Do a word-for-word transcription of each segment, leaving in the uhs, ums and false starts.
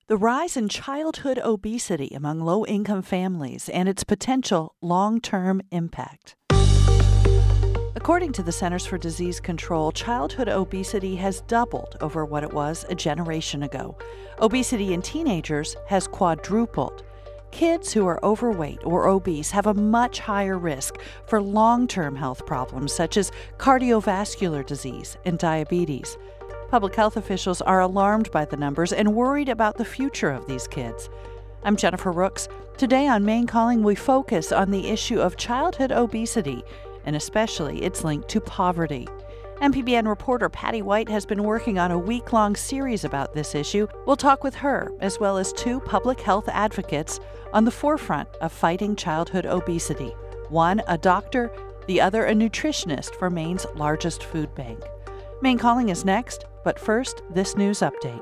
the rise in childhood obesity among low-income families and its potential long-term impact. According to the Centers for Disease Control, childhood obesity has doubled over what it was a generation ago. Obesity in teenagers has quadrupled. Kids who are overweight or obese have a much higher risk for long-term health problems such as cardiovascular disease and diabetes. Public health officials are alarmed by the numbers and worried about the future of these kids. I'm Jennifer Rooks. Today on Maine Calling, we focus on the issue of childhood obesity and especially its link to poverty. M P B N reporter Patty White has been working on a week-long series about this issue. We'll talk with her, as well as two public health advocates on the forefront of fighting childhood obesity. One, a doctor, the other, a nutritionist for Maine's largest food bank. Maine Calling is next, but first, this news update.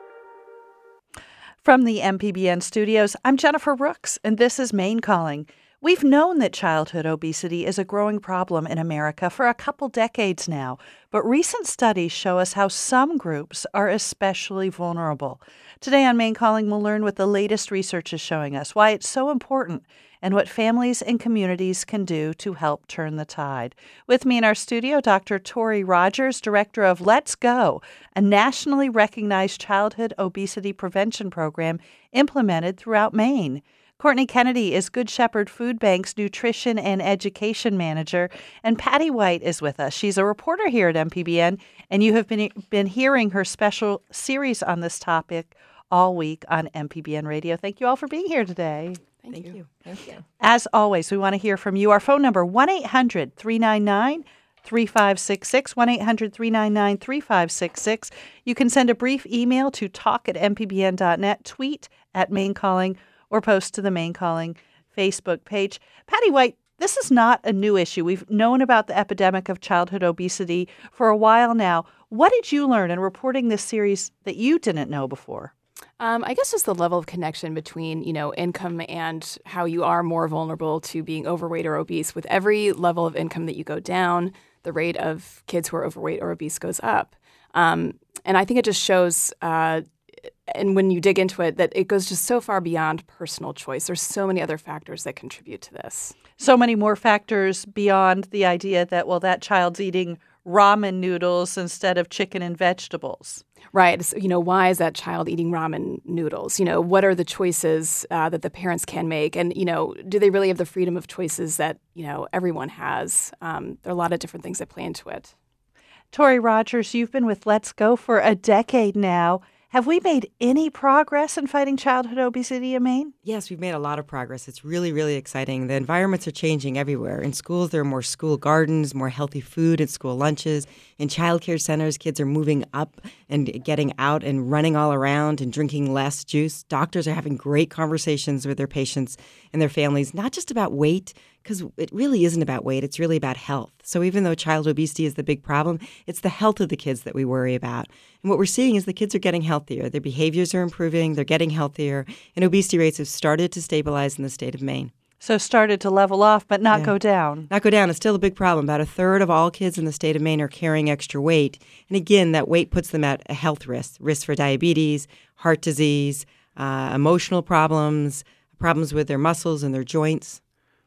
From the M P B N studios, I'm Jennifer Rooks, and this is Maine Calling. We've known that childhood obesity is a growing problem in America for a couple decades now, but recent studies show us how some groups are especially vulnerable. Today on Maine Calling, we'll learn what the latest research is showing us, why it's so important, and what families and communities can do to help turn the tide. With me in our studio, Doctor Tori Rogers, director of Let's Go, a nationally recognized childhood obesity prevention program implemented throughout Maine. Courtney Kennedy is Good Shepherd Food Bank's Nutrition and Education Manager, and Patty White is with us. She's a reporter here at M P B N, and you have been been hearing her special series on this topic all week on M P B N Radio. Thank you all for being here today. Thank, Thank you. you. Thank you. As always, we want to hear from you. Our phone number, one eight hundred three nine nine three five six six, one eight hundred three nine nine three five six six. You can send a brief email to talk at m p b n dot net, tweet at Maine Calling, or post to the Maine Calling Facebook page. Patty White, this is not a new issue. We've known about the epidemic of childhood obesity for a while now. What did you learn in reporting this series that you didn't know before? Um, I guess just the level of connection between, you know, income and how you are more vulnerable to being overweight or obese. With every level of income that you go down, the rate of kids who are overweight or obese goes up. Um, and I think it just shows uh, and when you dig into it, that it goes just so far beyond personal choice. There's so many other factors that contribute to this. So many more factors beyond the idea that, well, that child's eating ramen noodles instead of chicken and vegetables. Right. So, you know, why is that child eating ramen noodles? You know, what are the choices uh, that the parents can make? And, you know, do they really have the freedom of choices that, you know, everyone has? Um, there are a lot of different things that play into it. Tori Rogers, you've been with Let's Go for a decade now. Have we made any progress in fighting childhood obesity in Maine? Yes, we've made a lot of progress. It's really, really exciting. The environments are changing everywhere. In schools, there are more school gardens, more healthy food at school lunches. In child care centers, kids are moving up and getting out and running all around and drinking less juice. Doctors are having great conversations with their patients and their families, not just about weight, because it really isn't about weight. It's really about health. So even though child obesity is the big problem, it's the health of the kids that we worry about. And what we're seeing is the kids are getting healthier. Their behaviors are improving. They're getting healthier. And obesity rates have started to stabilize in the state of Maine. So started to level off, but not yeah. go down. Not go down. It's still a big problem. About a third of all kids in the state of Maine are carrying extra weight. And again, that weight puts them at a health risk, risk for diabetes, heart disease, uh, emotional problems, problems with their muscles and their joints.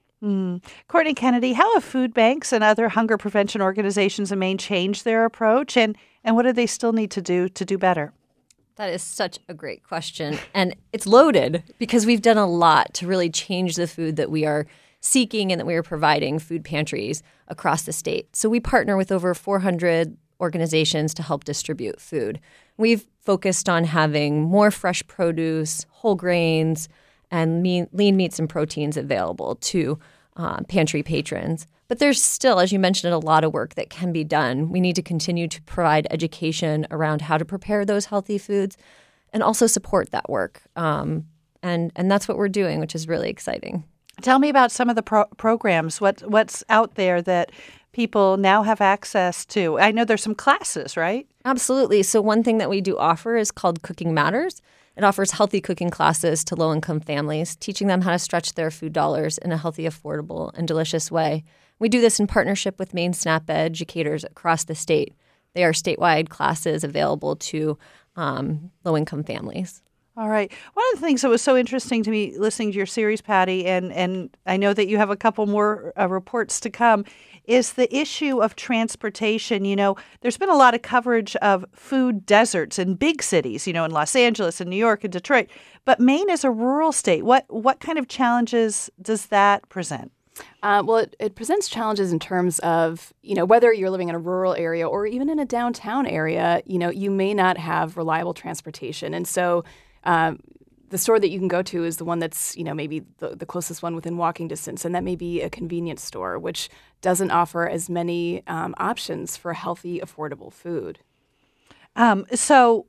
Mm. Courtney Kennedy, how have food banks and other hunger prevention organizations in Maine changed their approach, and, and what do they still need to do to do better? That is such a great question, and it's loaded because we've done a lot to really change the food that we are seeking and that we are providing food pantries across the state. So we partner with over four hundred organizations to help distribute food. We've focused on having more fresh produce, whole grains, and mean, lean meats and proteins available to uh, pantry patrons. But there's still, as you mentioned, a lot of work that can be done. We need to continue to provide education around how to prepare those healthy foods and also support that work. Um, and, and that's what we're doing, which is really exciting. Tell me about some of the pro- programs. What, what's out there that people now have access to? I know there's some classes, right? Absolutely. So one thing that we do offer is called Cooking Matters. It offers healthy cooking classes to low-income families, teaching them how to stretch their food dollars in a healthy, affordable, and delicious way. We do this in partnership with Maine SNAP educators across the state. They are statewide classes available to um, low-income families. All right. One of the things that was so interesting to me listening to your series, Patty, and, and I know that you have a couple more uh, reports to come, is the issue of transportation. You know, there's been a lot of coverage of food deserts in big cities, you know, in Los Angeles and New York and Detroit. But Maine is a rural state. What what kind of challenges does that present? Uh, well, it, it presents challenges in terms of, you know, whether you're living in a rural area or even in a downtown area, you know, you may not have reliable transportation. And so um, the store that you can go to is the one that's, you know, maybe the, the closest one within walking distance. And that may be a convenience store, which doesn't offer as many um, options for healthy, affordable food. Um, so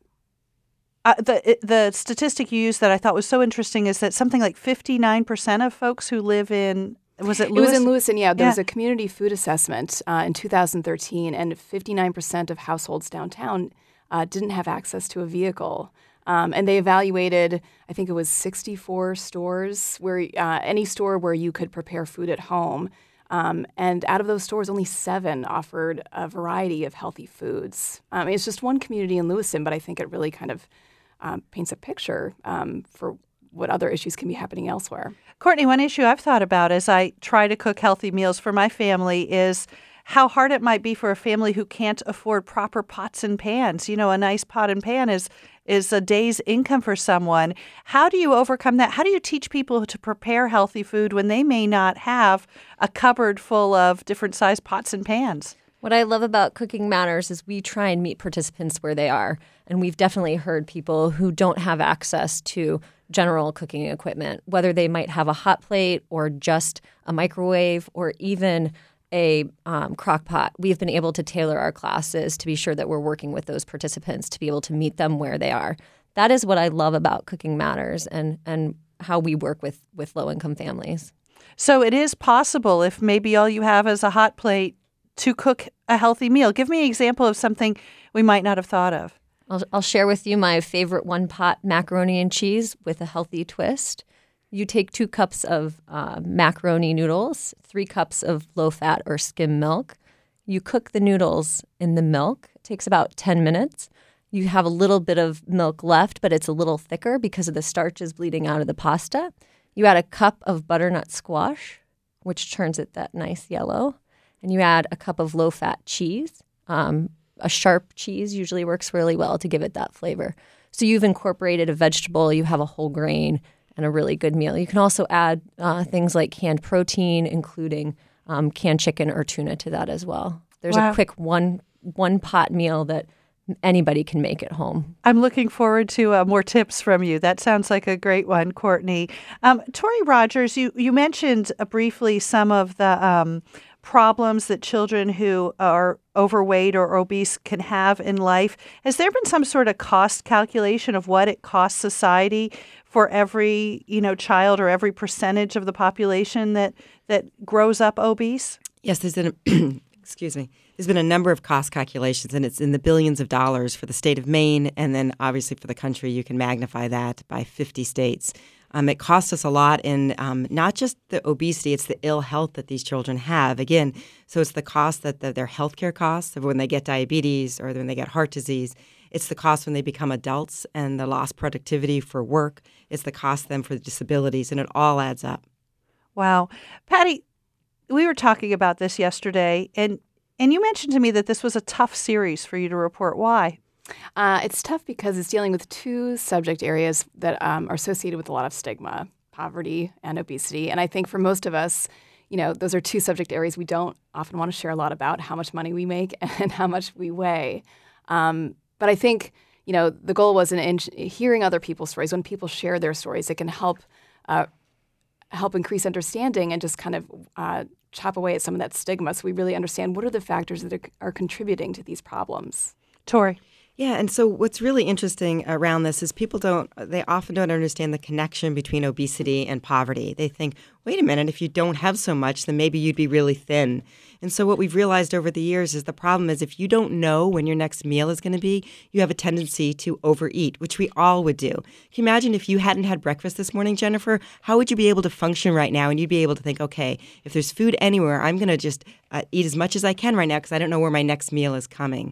uh, the the statistic you used that I thought was so interesting is that something like fifty-nine percent of folks who live in Was it Lewis? It was in Lewiston, yeah. There yeah. was a community food assessment uh, in two thousand thirteen, and fifty-nine percent of households downtown uh, didn't have access to a vehicle. Um, and they evaluated, I think it was sixty-four stores, where uh, any store where you could prepare food at home. Um, and out of those stores, only seven offered a variety of healthy foods. Um, it's just one community in Lewiston, but I think it really kind of um, paints a picture um, for what other issues can be happening elsewhere. Courtney, one issue I've thought about as I try to cook healthy meals for my family is how hard it might be for a family who can't afford proper pots and pans. You know, a nice pot and pan is is a day's income for someone. How do you overcome that? How do you teach people to prepare healthy food when they may not have a cupboard full of different size pots and pans? What I love about Cooking Matters is we try and meet participants where they are. And we've definitely heard people who don't have access to general cooking equipment, whether they might have a hot plate or just a microwave or even a um, crock pot. We've been able to tailor our classes to be sure that we're working with those participants to be able to meet them where they are. That is what I love about Cooking Matters and, and how we work with, with low-income families. So it is possible, if maybe all you have is a hot plate, to cook a healthy meal. Give me an example of something we might not have thought of. I'll, I'll share with you my favorite one-pot macaroni and cheese with a healthy twist. You take two cups of uh, macaroni noodles, three cups of low-fat or skim milk. You cook the noodles in the milk. It takes about ten minutes. You have a little bit of milk left, but it's a little thicker because of the starches bleeding out of the pasta. You add a cup of butternut squash, which turns it that nice yellow. And you add a cup of low-fat cheese. Um, a sharp cheese usually works really well to give it that flavor. So you've incorporated a vegetable, you have a whole grain, and a really good meal. You can also add uh, things like canned protein, including um, canned chicken or tuna to that as well. There's Wow. a quick one one pot meal that anybody can make at home. I'm looking forward to uh, more tips from you. That sounds like a great one, Courtney. Um, Tori Rogers, you, you mentioned uh, briefly some of the um, problems that children who are overweight or obese can have in life. Has there been some sort of cost calculation of what it costs society for every, you know, child or every percentage of the population that, that grows up obese? Yes, there's been a, excuse me. There's been a number of cost calculations, and it's in the billions of dollars for the state of Maine, and then obviously for the country, you can magnify that by fifty states. Um, it costs us a lot in um, not just the obesity, it's the ill health that these children have. Again, so it's the cost that the, their healthcare costs of when they get diabetes or when they get heart disease. It's the cost when they become adults and the lost productivity for work. It's the cost to them for disabilities, and it all adds up. Wow. Patty, we were talking about this yesterday, and, and you mentioned to me that this was a tough series for you to report. Why? Uh, it's tough because it's dealing with two subject areas that um, are associated with a lot of stigma, poverty and obesity. And I think for most of us, you know, those are two subject areas we don't often want to share a lot about, how much money we make and how much we weigh. Um, but I think, you know, the goal was in, in hearing other people's stories. When people share their stories, it can help uh, help increase understanding and just kind of uh, chop away at some of that stigma so we really understand what are the factors that are, are contributing to these problems. Tori. Yeah, and so what's really interesting around this is people don't, they often don't understand the connection between obesity and poverty. They think, wait a minute, if you don't have so much, then maybe you'd be really thin. And so what we've realized over the years is the problem is if you don't know when your next meal is going to be, you have a tendency to overeat, which we all would do. Can you imagine if you hadn't had breakfast this morning, Jennifer? How would you be able to function right now? And you'd be able to think, okay, if there's food anywhere, I'm going to just uh, eat as much as I can right now because I don't know where my next meal is coming.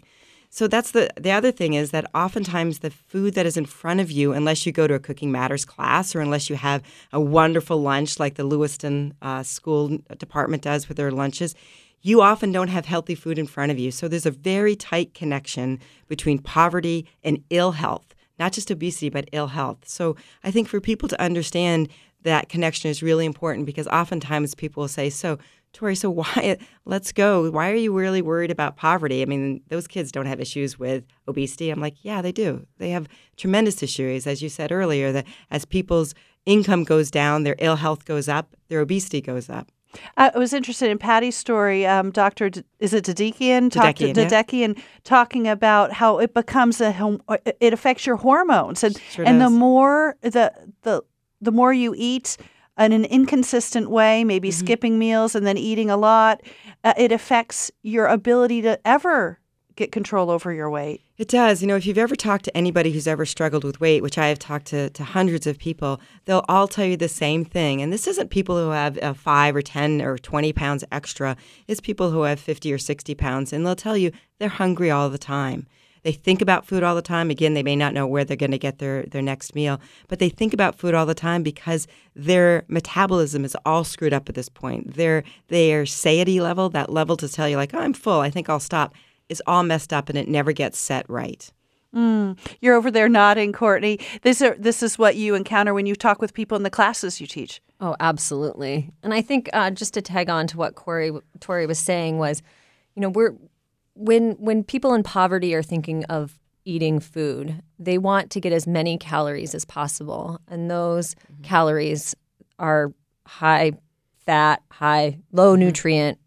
So that's the the other thing is that oftentimes the food that is in front of you, unless you go to a Cooking Matters class or unless you have a wonderful lunch like the Lewiston uh, School Department does with their lunches, you often don't have healthy food in front of you. So there's a very tight connection between poverty and ill health, not just obesity, but ill health. So I think for people to understand that connection is really important because oftentimes people will say, so Tori, so why, let's go. Why are you really worried about poverty? I mean, those kids don't have issues with obesity. I'm like, yeah, they do. They have tremendous issues. As you said earlier, that as people's income goes down, their ill health goes up, their obesity goes up. I was interested in Patty's story, um, Doctor D- is it Dedekian? Talked to Dedekian, yeah. Dedekian talking about how it becomes a hom- it affects your hormones, and Sure and does. the more the the the more you eat in an inconsistent way, maybe Mm-hmm. skipping meals and then eating a lot, uh, it affects your ability to ever get control over your weight. It does. You know, if you've ever talked to anybody who's ever struggled with weight, which I have talked to, to hundreds of people, they'll all tell you the same thing. And this isn't people who have uh, five or ten or twenty pounds extra. It's people who have fifty or sixty pounds. And they'll tell you they're hungry all the time. They think about food all the time. Again, they may not know where they're going to get their, their next meal, but they think about food all the time because their metabolism is all screwed up at this point. Their, their satiety level, that level to tell you like, oh, I'm full, I think I'll stop, is all messed up and it never gets set right. Mm. You're over there nodding, Courtney. This are, this is what you encounter when you talk with people in the classes you teach. Oh, absolutely. And I think uh, just to tag on to what Corey, Tori was saying was, you know, we're when when people in poverty are thinking of eating food, they want to get as many calories as possible, and those mm-hmm. calories are high fat, high low mm-hmm. nutrient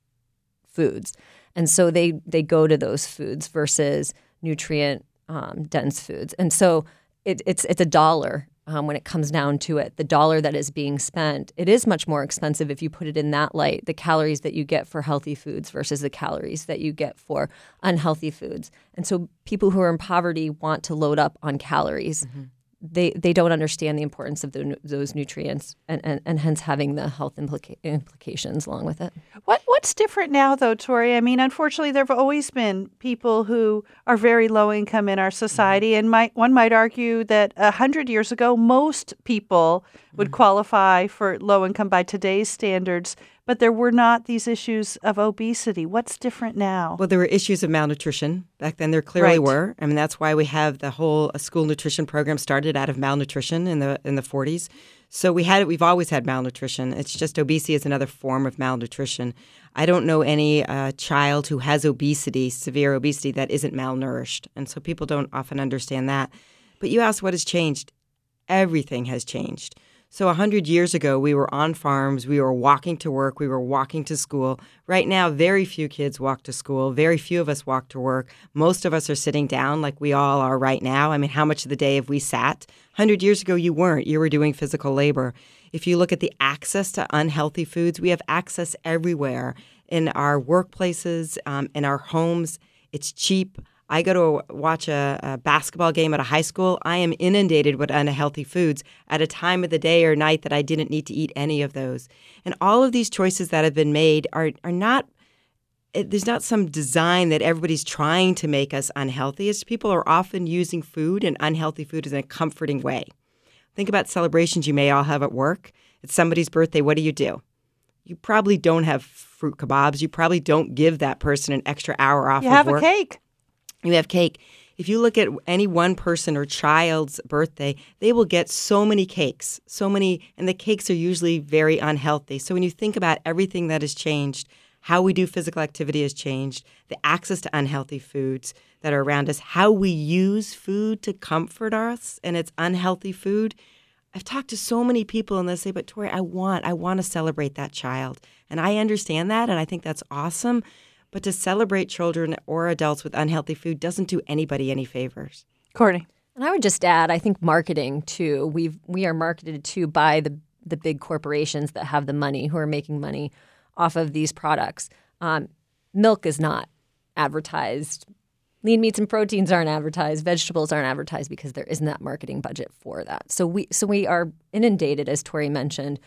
foods, and so they they go to those foods versus nutrient um, dense foods, and so it, it's it's a dollar. Um, when it comes down to it, the dollar that is being spent, it is much more expensive if you put it in that light, the calories that you get for healthy foods versus the calories that you get for unhealthy foods. And so people who are in poverty want to load up on calories. Mm-hmm. They they don't understand the importance of the, those nutrients and, and, and hence having the health implica- implications along with it. What What's different now, though, Tori? I mean, unfortunately, there have always been people who are very low income in our society, mm-hmm. and might one might argue that a hundred years ago, most people would mm-hmm. qualify for low income by today's standards, but there were not these issues of obesity. What's different now? Well, there were issues of malnutrition. Back then there clearly Right. were. I mean, that's why we have the whole uh, school nutrition program started out of malnutrition in the in the forties. So we had we've always had malnutrition. It's just obesity is another form of malnutrition. I don't know any uh, child who has obesity, severe obesity, that isn't malnourished. And so people don't often understand that. But you asked what has changed. Everything has changed. So one hundred years ago, we were on farms, we were walking to work, we were walking to school. Right now, very few kids walk to school. Very few of us walk to work. Most of us are sitting down like we all are right now. I mean, how much of the day have we sat? one hundred years ago, you weren't. You were doing physical labor. If you look at the access to unhealthy foods, we have access everywhere in our workplaces, um, in our homes. It's cheap. I go to watch a, a basketball game at a high school. I am inundated with unhealthy foods at a time of the day or night that I didn't need to eat any of those. And all of these choices that have been made are are not it, there's not some design that everybody's trying to make us unhealthy. It's people are often using food and unhealthy food as a comforting way. Think about celebrations you may all have at work. It's somebody's birthday. What do you do? You probably don't have fruit kebabs. You probably don't give that person an extra hour off You of have work. a cake. You have cake. If you look at any one person or child's birthday, they will get so many cakes, so many, and the cakes are usually very unhealthy. So when you think about everything that has changed, how we do physical activity has changed, the access to unhealthy foods that are around us, how we use food to comfort us, and it's unhealthy food. I've talked to so many people and they say, but Tori, I want, I want to celebrate that child. And I understand that, and I think that's awesome. But to celebrate children or adults with unhealthy food doesn't do anybody any favors. Courtney. And I would just add, I think marketing too. We we are marketed to by the the big corporations that have the money, who are making money off of these products. Um, milk is not advertised. Lean meats and proteins aren't advertised. Vegetables aren't advertised because there isn't that marketing budget for that. So we so we are inundated, as Tori mentioned,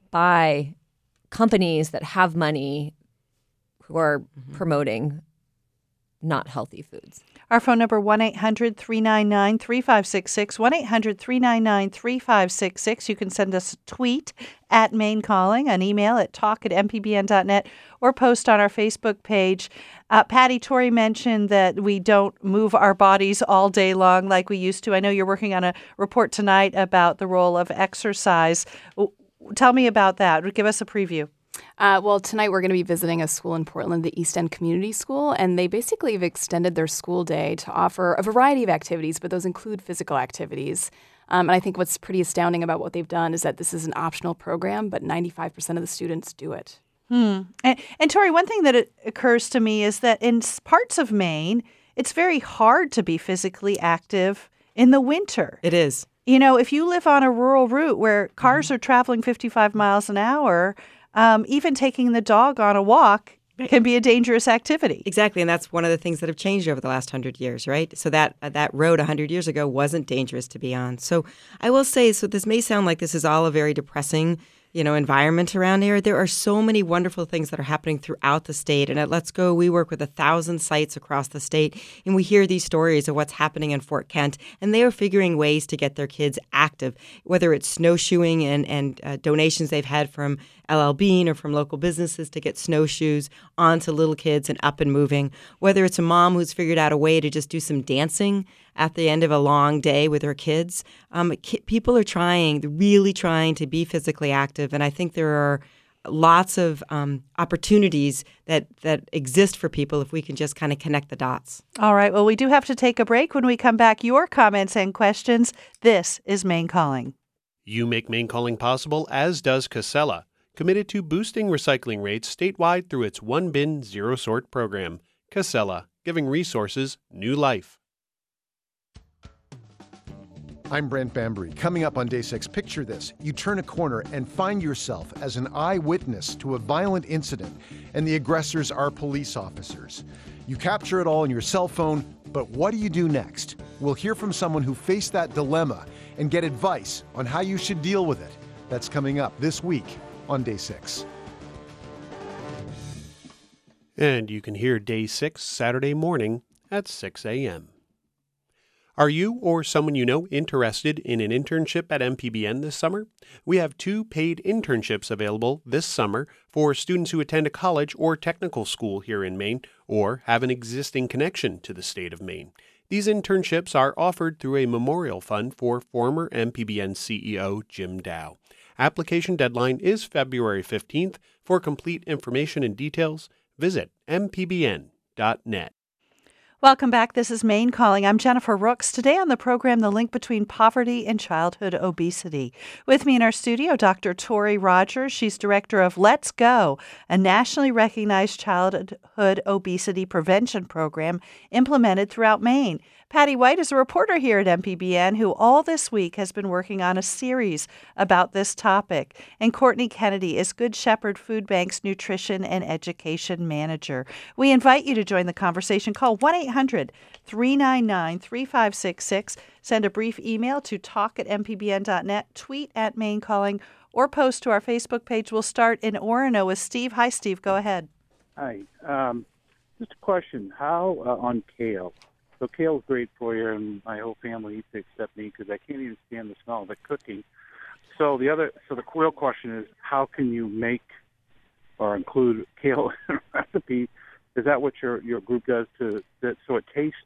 by companies that have money who are mm-hmm. promoting not healthy foods. Our phone number, one eight hundred three nine nine three five six six, one eight hundred three nine nine three five six six. You can send us a tweet at Maine Calling, an email at talk at m p b n dot net, or post on our Facebook page. Uh, Patty, Tori mentioned that we don't move our bodies all day long like we used to. I know you're working on a report tonight about the role of exercise. Tell me about that. Give us a preview. Uh, well, tonight we're going to be visiting a school in Portland, the East End Community School, and they basically have extended their school day to offer a variety of activities, but those include physical activities. Um, and I think what's pretty astounding about what they've done is that this is an optional program, but ninety-five percent of the students do it. Hmm. And, and Tori, one thing that it occurs to me is that in parts of Maine, it's very hard to be physically active in the winter. It is. You know, if you live on a rural route where cars mm-hmm. are traveling fifty-five miles an hour, Um, even taking the dog on a walk can be a dangerous activity. Exactly, and that's one of the things that have changed over the last hundred years, right? So that uh, that road a hundred years ago wasn't dangerous to be on. So I will say, so this may sound like this is all a very depressing, you know, environment around here. There are so many wonderful things that are happening throughout the state. And at Let's Go, we work with a thousand sites across the state, and we hear these stories of what's happening in Fort Kent. And they are figuring ways to get their kids active, whether it's snowshoeing and, and uh, donations they've had from L L Bean or from local businesses to get snowshoes onto little kids and up and moving, whether it's a mom who's figured out a way to just do some dancing at the end of a long day with her kids. Um, ki- people are trying, really trying to be physically active, and I think there are lots of um, opportunities that, that exist for people if we can just kind of connect the dots. All right. Well, we do have to take a break. When we come back, your comments and questions. This is Maine Calling. You make Maine Calling possible, as does Casella, committed to boosting recycling rates statewide through its one-bin, zero-sort program. Casella, giving resources new life. I'm Brent Bambury. Coming up on Day six, picture this. You turn a corner and find yourself as an eyewitness to a violent incident, and the aggressors are police officers. You capture it all on your cell phone, but what do you do next? We'll hear from someone who faced that dilemma and get advice on how you should deal with it. That's coming up this week on Day six. And you can hear Day six Saturday morning at six a.m. Are you or someone you know interested in an internship at M P B N this summer? We have two paid internships available this summer for students who attend a college or technical school here in Maine or have an existing connection to the state of Maine. These internships are offered through a memorial fund for former M P B N C E O Jim Dow. Application deadline is February fifteenth. For complete information and details, visit m p b n dot net. Welcome back. This is Maine Calling. I'm Jennifer Rooks. Today on the program, the link between poverty and childhood obesity. With me in our studio, Doctor Tori Rogers. She's director of Let's Go, a nationally recognized childhood obesity prevention program implemented throughout Maine. Patty White is a reporter here at M P B N who all this week has been working on a series about this topic. And Courtney Kennedy is Good Shepherd Food Bank's Nutrition and Education Manager. We invite you to join the conversation. Call one eight hundred three nine nine three five six six. Send a brief email to talk at m p b n dot net, tweet at Maine Calling, or post to our Facebook page. We'll start in Orono with Steve. Hi, Steve. Go ahead. Hi. Um, just a question. How uh, on kale? So kale's great for you, and my whole family eats it except me because I can't even stand the smell of it cooking. So the other, so the real question is, how can you make or include kale in a recipe? Is that what your your group does to that so it tastes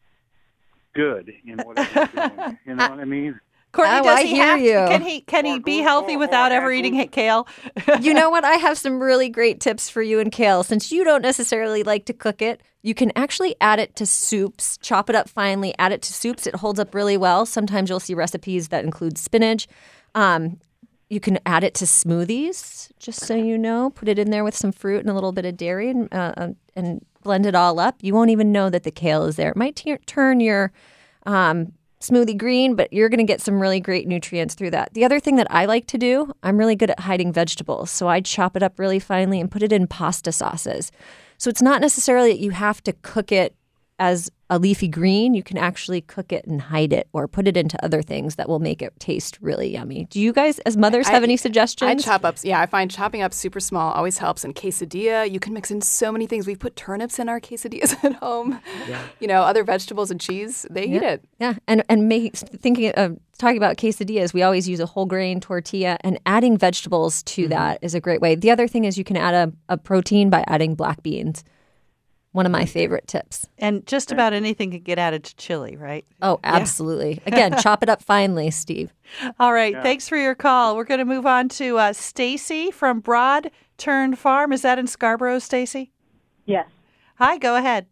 good in whatever you're doing? You know what I mean? Courtney, Oh, does I he hear have you. To, can he can he be healthy without ever eating kale? You know what? I have some really great tips for you and kale. Since you don't necessarily like to cook it, you can actually add it to soups, chop it up finely, add it to soups. It holds up really well. Sometimes you'll see recipes that include spinach. Um, you can add it to smoothies, just so you know. Put it in there with some fruit and a little bit of dairy and, uh, and blend it all up. You won't even know that the kale is there. It might t- turn your um, smoothie green, but you're going to get some really great nutrients through that. The other thing that I like to do, I'm really good at hiding vegetables. So I chop it up really finely and put it in pasta sauces. So it's not necessarily that you have to cook it as a leafy green, you can actually cook it and hide it or put it into other things that will make it taste really yummy. Do you guys, as mothers, I, have any suggestions? I chop up. Yeah, I find chopping up super small always helps. And quesadilla, you can mix in so many things. We've put turnips in our quesadillas at home. Yeah. You know, other vegetables and cheese, they yeah. eat it. Yeah, and and make, thinking of talking about quesadillas, we always use a whole grain tortilla, and adding vegetables to mm-hmm. that is a great way. The other thing is you can add a, a protein by adding black beans. One of my favorite tips. And just about anything can get added to chili, right? Oh, absolutely. Yeah. Again, chop it up finely, Steve. All right. Yeah. Thanks for your call. We're going to move on to uh, Stacy from Broad Turn Farm. Is that in Scarborough, Stacy? Yes. Hi, go ahead.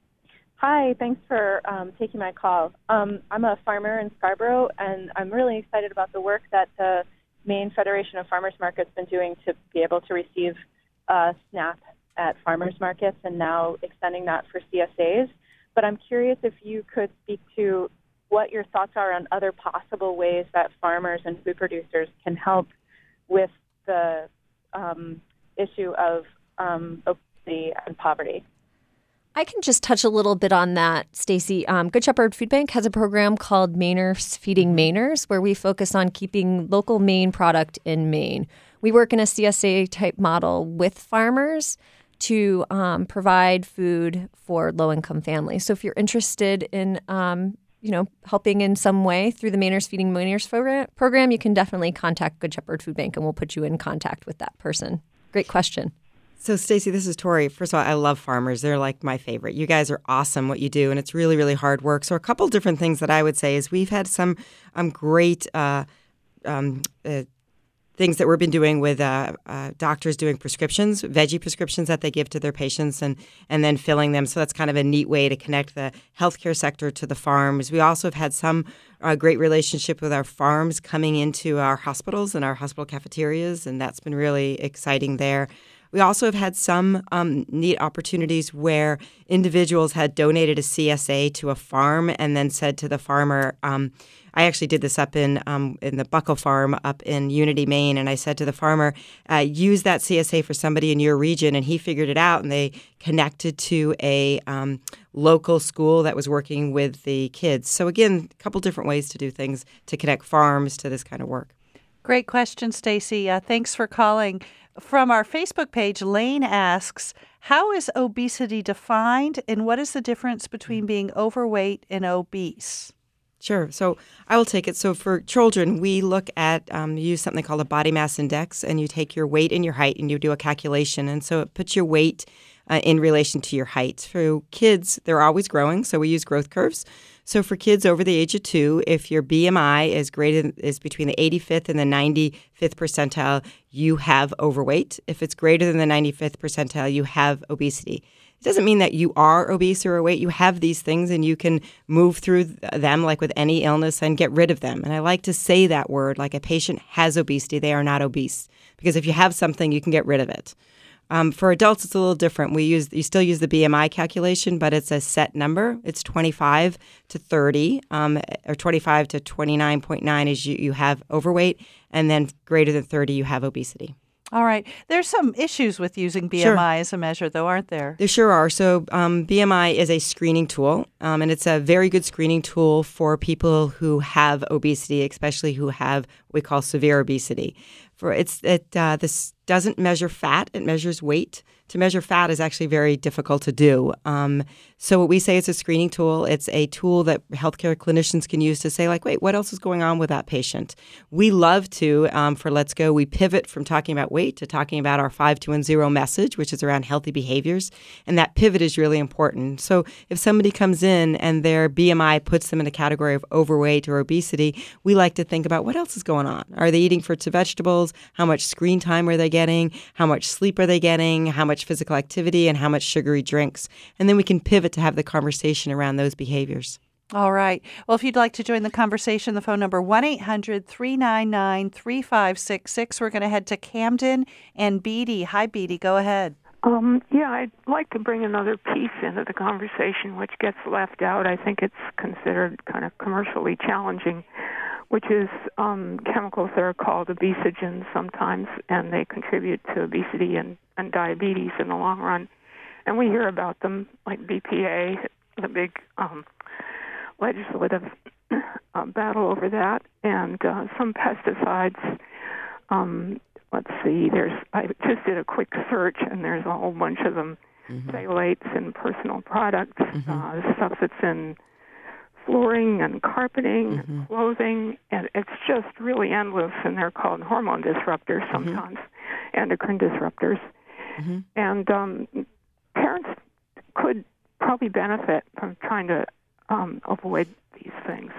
Hi, thanks for um, taking my call. Um, I'm a farmer in Scarborough, and I'm really excited about the work that the Maine Federation of Farmers Markets has been doing to be able to receive uh, SNAP at farmers markets, and now extending that for C S As. But I'm curious if you could speak to what your thoughts are on other possible ways that farmers and food producers can help with the um, issue of um, obesity and poverty. I can just touch a little bit on that, Stacy. Um, Good Shepherd Food Bank has a program called Mainers Feeding Mainers, where we focus on keeping local Maine product in Maine. We work in a C S A-type model with farmers to um, provide food for low-income families. So if you're interested in, um, you know, helping in some way through the Mainers Feeding Mainers program, you can definitely contact Good Shepherd Food Bank, and we'll put you in contact with that person. Great question. So, Stacy, this is Tori. First of all, I love farmers. They're like my favorite. You guys are awesome what you do, and it's really, really hard work. So a couple different things that I would say is we've had some um, great uh, um, uh, things that we've been doing with uh, uh, doctors doing prescriptions, veggie prescriptions that they give to their patients and, and then filling them. So that's kind of a neat way to connect the healthcare sector to the farms. We also have had some uh, great relationship with our farms coming into our hospitals and our hospital cafeterias, and that's been really exciting there. We also have had some um, neat opportunities where individuals had donated a C S A to a farm and then said to the farmer, um, I actually did this up in um, in the Buckle Farm up in Unity, Maine, and I said to the farmer, uh, use that C S A for somebody in your region, and he figured it out, and they connected to a um, local school that was working with the kids. So again, a couple different ways to do things to connect farms to this kind of work. Great question, Stacy. Uh, thanks for calling. From our Facebook page, Lane asks, how is obesity defined, and what is the difference between being overweight and obese? Sure. So I will take it. So for children, we look at, um, use something called a body mass index, and you take your weight and your height and you do a calculation. And so it puts your weight uh, in relation to your height. For kids, they're always growing, so we use growth curves. So for kids over the age of two, if your B M I is greater than, is between the eighty-fifth and the ninety-fifth percentile, you have overweight. If it's greater than the ninety-fifth percentile, you have obesity. It doesn't mean that you are obese or overweight. You have these things, and you can move through them like with any illness and get rid of them. And I like to say that word, like a patient has obesity, they are not obese. Because if you have something, you can get rid of it. Um, for adults, it's a little different. We use you still use the B M I calculation, but it's a set number. It's twenty-five to thirty, um, or twenty-five to twenty-nine point nine is you, you have overweight, and then greater than thirty, you have obesity. All right. There's some issues with using B M I sure. as a measure, though, aren't there? There sure are. So um, B M I is a screening tool, um, and it's a very good screening tool for people who have obesity, especially who have what we call severe obesity. For it's it uh, this doesn't measure fat; it measures weight. To measure fat is actually very difficult to do. Um, so what we say is a screening tool. It's a tool that healthcare clinicians can use to say, like, wait, what else is going on with that patient? We love to, um, for Let's Go, we pivot from talking about weight to talking about our five two one zero message, which is around healthy behaviors. And that pivot is really important. So if somebody comes in and their B M I puts them in a category of overweight or obesity, we like to think about what else is going on. Are they eating fruits and vegetables? How much screen time are they getting? How much sleep are they getting? How much physical activity and how much sugary drinks. And then we can pivot to have the conversation around those behaviors. All right. Well, if you'd like to join the conversation, the phone number one eight hundred three nine nine three five six six. We're going to head to Camden and Beatty. Hi, Beatty. Go ahead. Um, yeah, I'd like to bring another piece into the conversation which gets left out. I think it's considered kind of commercially challenging, which is um, chemicals that are called obesogens sometimes, and they contribute to obesity and, and diabetes in the long run. And we hear about them, like B P A, the big um, legislative uh, battle over that, and uh, some pesticides. Um, let's see. There's I just did a quick search, and there's a whole bunch of them. Mm-hmm. Phthalates in personal products, mm-hmm. uh, stuff that's in flooring and carpeting mm-hmm. and clothing, and it's just really endless, and they're called hormone disruptors sometimes, mm-hmm. endocrine disruptors. Mm-hmm. And um, parents could probably benefit from trying to um, avoid these things.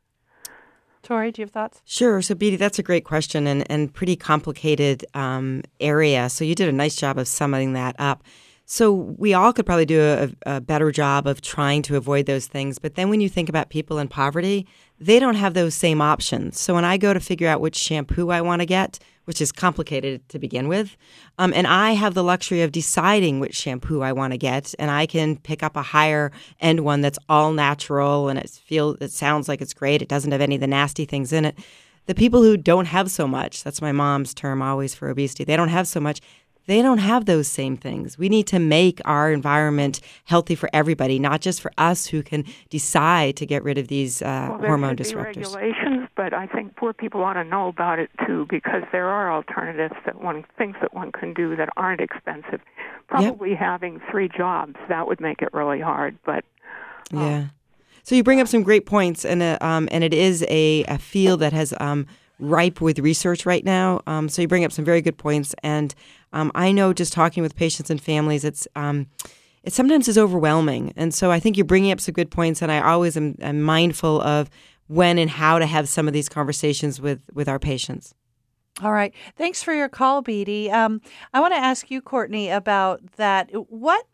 Tori, do you have thoughts? Sure. So, Beatty, that's a great question and, and pretty complicated um, area. So you did a nice job of summing that up. So we all could probably do a, a better job of trying to avoid those things. But then when you think about people in poverty, they don't have those same options. So when I go to figure out which shampoo I want to get, which is complicated to begin with, um, and I have the luxury of deciding which shampoo I want to get, and I can pick up a higher end one that's all natural and it feels it sounds like it's great. It doesn't have any of the nasty things in it. The people who don't have so much, that's my mom's term always for obesity, they don't have so much. They don't have those same things. We need to make our environment healthy for everybody, not just for us who can decide to get rid of these uh, well, there hormone should disruptors. Be regulations, but I think poor people ought to know about it too, because there are alternatives that one things that one can do that aren't expensive. Probably yep. having three jobs, that would make it really hard. But um, yeah, so you bring up some great points, and uh, um, and it is a, a field that has um, ripe with research right now. Um, so you bring up some very good points, and um, I know just talking with patients and families, it's um, it sometimes is overwhelming. And so I think you're bringing up some good points, and I always am, am mindful of when and how to have some of these conversations with, with our patients. All right. Thanks for your call, Beatty. Um, I want to ask you, Courtney, about that. What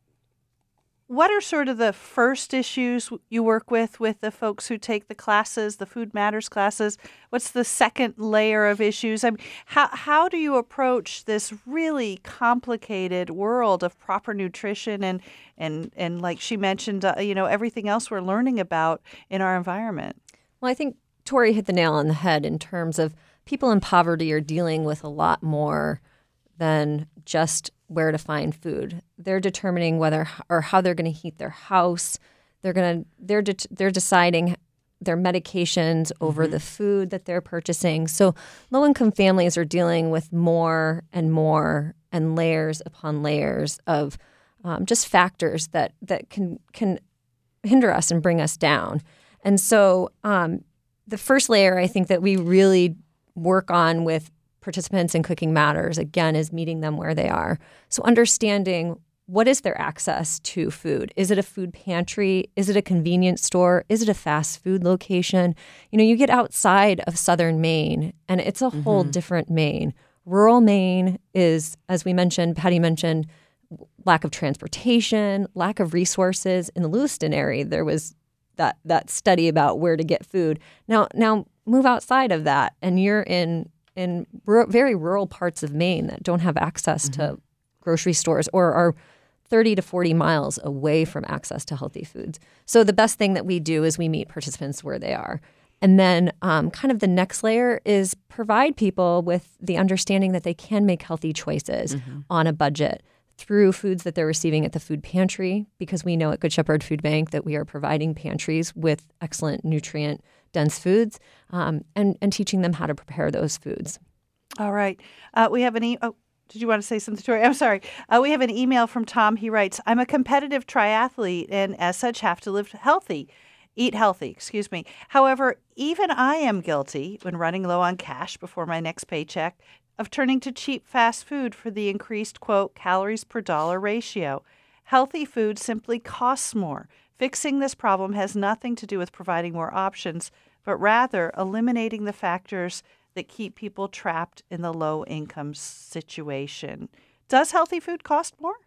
What are sort of the first issues you work with with the folks who take the classes, the Food Matters classes? What's the second layer of issues? I mean, how how do you approach this really complicated world of proper nutrition and and and like she mentioned, uh, you know, everything else we're learning about in our environment? Well, I think Tori hit the nail on the head in terms of people in poverty are dealing with a lot more than just where to find food. They're determining whether or how they're going to heat their house. They're going to they're de- they're deciding their medications over mm-hmm. the food that they're purchasing. So low-income families are dealing with more and more and layers upon layers of um, just factors that that can can hinder us and bring us down. And so um, the first layer I think that we really work on with participants in Cooking Matters, again, is meeting them where they are. So understanding what is their access to food. Is it a food pantry? Is it a convenience store? Is it a fast food location? You know, you get outside of southern Maine, and it's a mm-hmm. whole different Maine. Rural Maine is, as we mentioned, Patty mentioned, lack of transportation, lack of resources. In the Lewiston area, there was that that study about where to get food. Now, now move outside of that, and you're in in r- very rural parts of Maine that don't have access mm-hmm. to grocery stores or are thirty to forty miles away from access to healthy foods. So the best thing that we do is we meet participants where they are. And then um, kind of the next layer is provide people with the understanding that they can make healthy choices mm-hmm. on a budget through foods that they're receiving at the food pantry, because we know at Good Shepherd Food Bank that we are providing pantries with excellent nutrient-dense foods um, and, and teaching them how to prepare those foods. All right. Uh, we have an e- oh, did you want to say something, Tori? I'm sorry. Uh, we have an email from Tom. He writes, I'm a competitive triathlete and as such have to live healthy. Eat healthy, excuse me. However, even I am guilty, when running low on cash before my next paycheck, of turning to cheap fast food for the increased, quote, calories per dollar ratio. Healthy food simply costs more. Fixing this problem has nothing to do with providing more options, but rather eliminating the factors that keep people trapped in the low-income situation. Does healthy food cost more?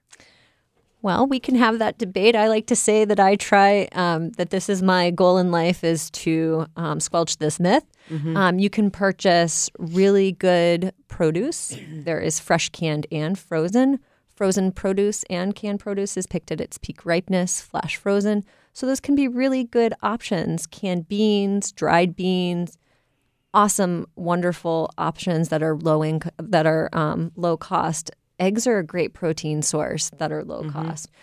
Well, we can have that debate. I like to say that I try, um, that this is my goal in life, is to um, squelch this myth. Mm-hmm. Um, you can purchase really good produce. There is fresh, canned, and frozen. Frozen produce and canned produce is picked at its peak ripeness, flash frozen. So those can be really good options. Canned beans, dried beans, awesome, wonderful options that are low inc- that are um, low cost. Eggs are a great protein source that are low mm-hmm. cost.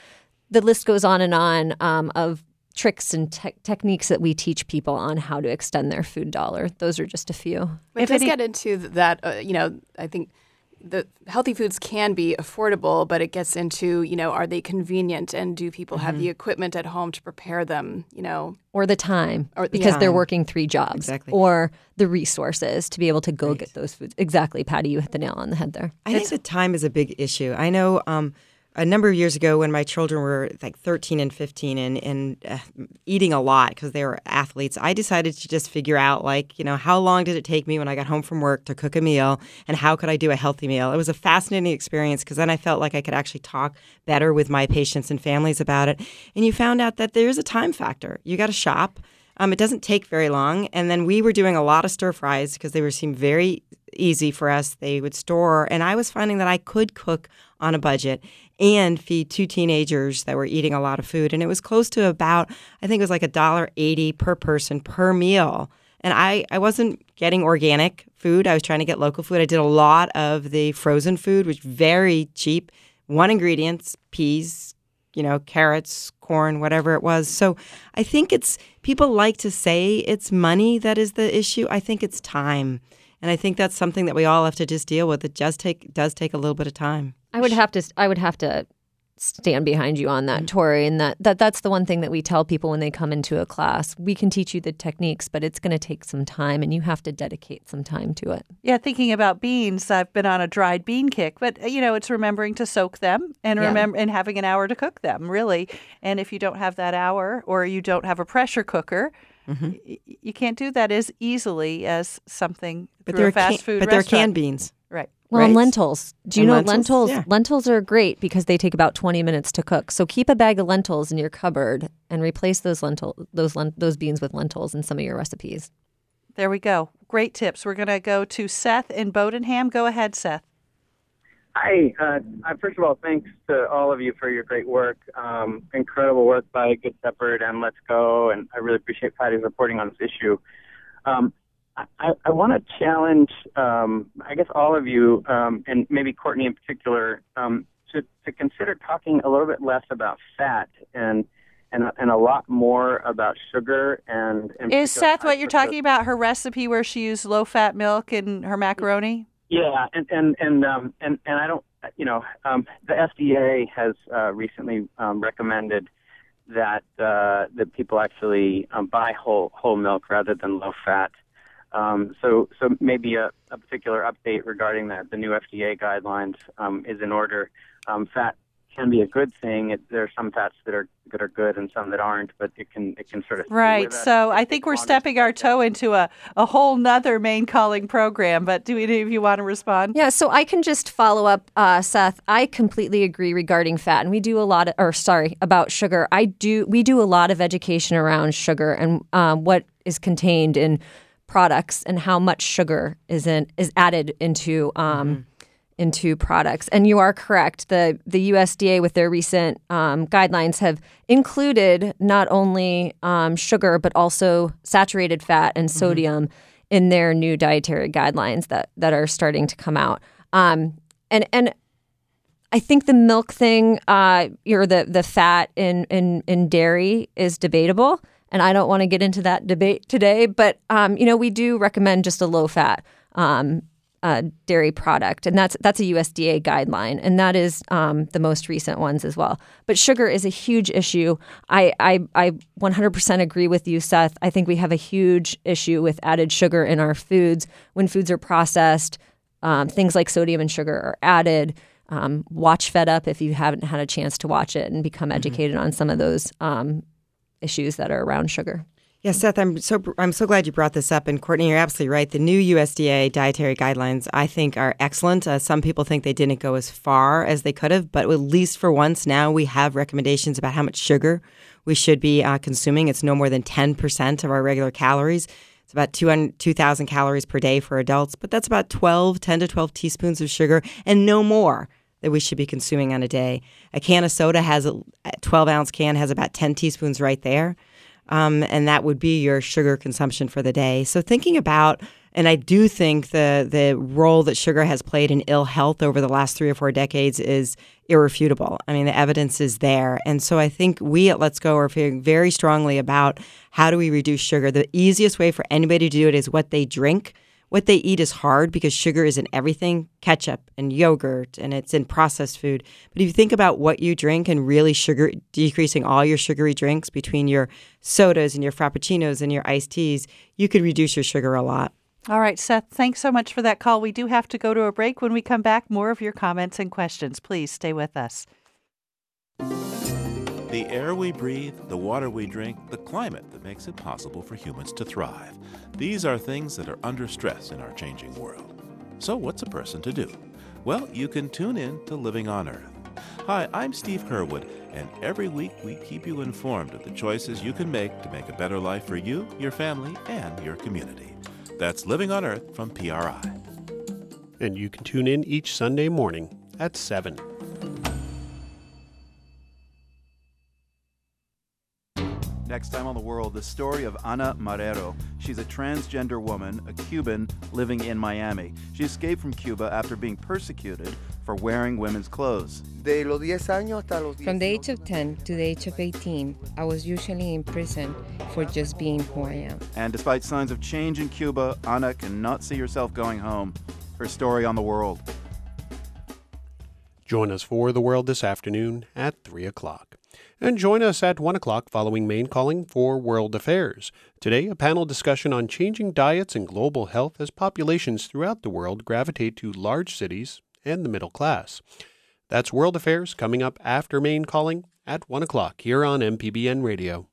the list goes on and on um, of tricks and te- techniques that we teach people on how to extend their food dollar. Those are just a few. It does get into that, uh, you know, I think the healthy foods can be affordable, but it gets into, you know, are they convenient, and do people mm-hmm. have the equipment at home to prepare them, you know? Or the time, or, because yeah. they're working three jobs. Exactly. Or the resources to be able to go right. get those foods. Exactly, Patty, you hit the nail on the head there. I it's, think the time is a big issue. I know um, a number of years ago when my children were like thirteen and fifteen and, and uh, eating a lot because they were athletes, I decided to just figure out, like, you know, how long did it take me when I got home from work to cook a meal, and how could I do a healthy meal? It was a fascinating experience because then I felt like I could actually talk better with my patients and families about it. And you found out that there's a time factor. You got to shop. Um, it doesn't take very long. And then we were doing a lot of stir fries because they were seemed very easy for us. They would store. And I was finding that I could cook on a budget and feed two teenagers that were eating a lot of food. And it was close to about, I think it was like one dollar eighty per person per meal. And I, I wasn't getting organic food. I was trying to get local food. I did a lot of the frozen food, which was very cheap. One ingredients, peas, you know, carrots, corn, whatever it was. So I think it's, people like to say it's money that is the issue. I think it's time. And I think that's something that we all have to just deal with. It just take does take a little bit of time. I would have to I would have to stand behind you on that, Tori, and that, that that's the one thing that we tell people when they come into a class. We can teach you the techniques, but it's going to take some time, and you have to dedicate some time to it. Yeah, thinking about beans, I've been on a dried bean kick, but you know, it's remembering to soak them and Yeah. remember and having an hour to cook them, really. And if you don't have that hour, or you don't have a pressure cooker, mm-hmm. y- you can't do that as easily as something But through they're a fast can- food But restaurant. they're canned beans. Right. Well, Right. and lentils. Do you And know lentils? lentils? Yeah. Lentils are great because they take about twenty minutes to cook. So keep a bag of lentils in your cupboard and replace those lentil those lent- those beans with lentils in some of your recipes. There we go. Great tips. We're going to go to Seth in Bodenham. Go ahead, Seth. Hi. Uh, first of all, thanks to all of you for your great work. Um, incredible work by Good Shepherd and Let's Go, and I really appreciate Patty's reporting on this issue. Um, I, I want to challenge, um, I guess, all of you, um, and maybe Courtney in particular, um, to, to consider talking a little bit less about fat and and, and a lot more about sugar. And, and Is Seth what you're talking about, her recipe where she used low-fat milk in her macaroni? Yeah, and and and um, and, and I don't, you know, um, the F D A has uh, recently um, recommended that uh, that people actually um, buy whole whole milk rather than low fat. Um, so, so maybe a, a particular update regarding the, the new F D A guidelines um, is in order. Um, fat can be a good thing. It, there are some fats that are that are good and some that aren't, but it can it can sort of right. So I think we're stepping our toe into a, a whole nother main calling program. But do any of you want to respond? Yeah, so I can just follow up, uh, Seth. I completely agree regarding fat, and we do a lot of, or sorry, about sugar. I do. We do a lot of education around sugar and um, what is contained in products and how much sugar is in is added into um, mm-hmm. into products. And you are correct. The the U S D A with their recent um, guidelines have included not only um, sugar but also saturated fat and sodium mm-hmm. in their new dietary guidelines that that are starting to come out. Um, and and I think the milk thing, uh, or the the fat in in in dairy is debatable. And I don't want to get into that debate today, but um, you know, we do recommend just a low-fat um, uh, dairy product, and that's that's a U S D A guideline, and that is um, the most recent ones as well. But sugar is a huge issue. I, I I one hundred percent agree with you, Seth. I think we have a huge issue with added sugar in our foods. When foods are processed, um, things like sodium and sugar are added. Um, watch Fed Up if you haven't had a chance to watch it and become educated mm-hmm. on some of those um issues that are around sugar. Yeah, Seth, I'm so I'm so glad you brought this up. And Courtney, you're absolutely right. The new U S D A dietary guidelines, I think, are excellent. Uh, some people think they didn't go as far as they could have, but at least for once now we have recommendations about how much sugar we should be uh, consuming. It's no more than ten percent of our regular calories. It's about two thousand calories per day for adults, but that's about twelve, ten to twelve teaspoons of sugar and no more that we should be consuming on a day. A can of soda has a twelve-ounce can has about ten teaspoons right there, um, and that would be your sugar consumption for the day. So thinking about And I do think the the role that sugar has played in ill health over the last three or four decades is irrefutable. I mean, the evidence is there. And so I think we at Let's Go are feeling very strongly about how do we reduce sugar. The easiest way for anybody to do it is what they drink. What they eat is hard because sugar is in everything, ketchup and yogurt, and it's in processed food. But if you think about what you drink and really sugar, decreasing all your sugary drinks between your sodas and your frappuccinos and your iced teas, you could reduce your sugar a lot. All right, Seth, thanks so much for that call. We do have to go to a break. When we come back, more of your comments and questions. Please stay with us. The air we breathe, the water we drink, the climate that makes it possible for humans to thrive. These are things that are under stress in our changing world. So what's a person to do? Well, you can tune in to Living on Earth. Hi, I'm Steve Herwood, and every week we keep you informed of the choices you can make to make a better life for you, your family, and your community. That's Living on Earth from P R I. And you can tune in each Sunday morning at seven. Next time on The World, the story of Ana Marrero. She's a transgender woman, a Cuban living in Miami. She escaped from Cuba after being persecuted for wearing women's clothes. From the age of ten to the age of eighteen, I was usually in prison for just being who I am. And despite signs of change in Cuba, Ana cannot see herself going home. Her story on The World. Join us for The World this afternoon at three o'clock. And join us at one o'clock following Main Calling for World Affairs. Today, a panel discussion on changing diets and global health as populations throughout the world gravitate to large cities and the middle class. That's World Affairs coming up after Main Calling at one o'clock here on M P B N Radio.